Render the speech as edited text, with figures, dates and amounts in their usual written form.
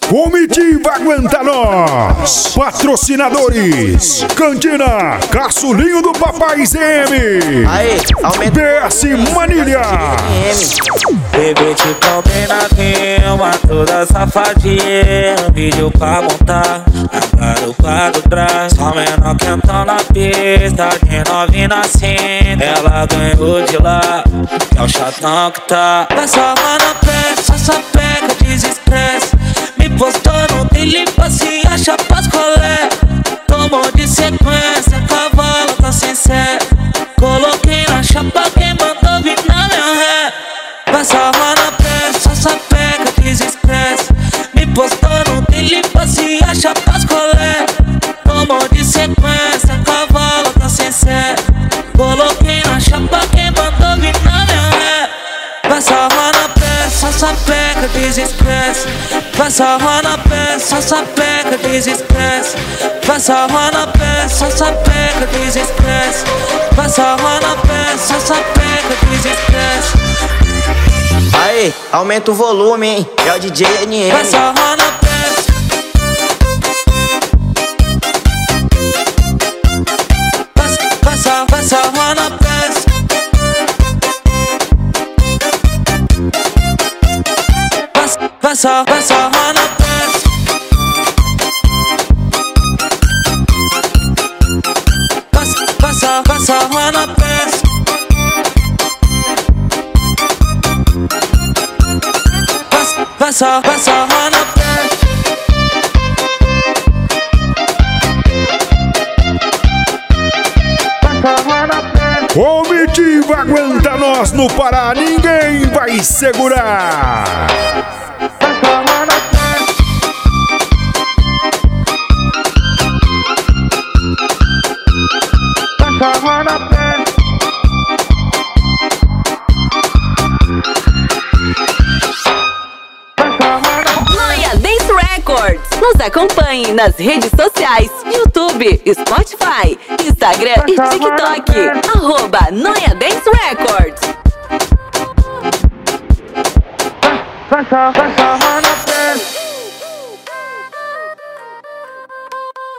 Comitiva Aguenta Nós. Patrocinadores: Cantina, Caçulinho do Papai ZM. Aí, aumenta BS Manilha. Bebê te comprei na rima, toda safadinha. Vídeo pra montar, agora eu pago trás. Só menor quentão na pista, de novinha na cinta. Ela ganhou de lá, que é o chatão que tá. Vai só na peça, só pega, desestresse. Me postou no dele, se acha pras colé. Tomou de sequência, cavalo tá sem sé. Coloquei na chapa, quem mandou vir na minha ré. Vai só na peça, só pega, desestresse. Me postou no dele, se acha pras colé. Tomou de sequência, cavalo tá sem sé. Coloquei na chapa, quem mandou vir na minha ré. Vai só na peça, só pega, desestresse. Vai só na peça, só pega, desestresse. Vai só na peça, só pega, desestresse. Vai só na peça, só pega, desestresse. Aí, aumenta o volume, hein? É o DJ NM. Vai só na peça. Vai só na peça. Vai só na peça. Vai só na peça. Vai só na peça. Comitiva Aguenta Nós no Pará, ninguém vai segurar. Noia Dance Records. Nos acompanhe nas redes sociais: YouTube, Spotify, Instagram e TikTok. @Noia Dance Records.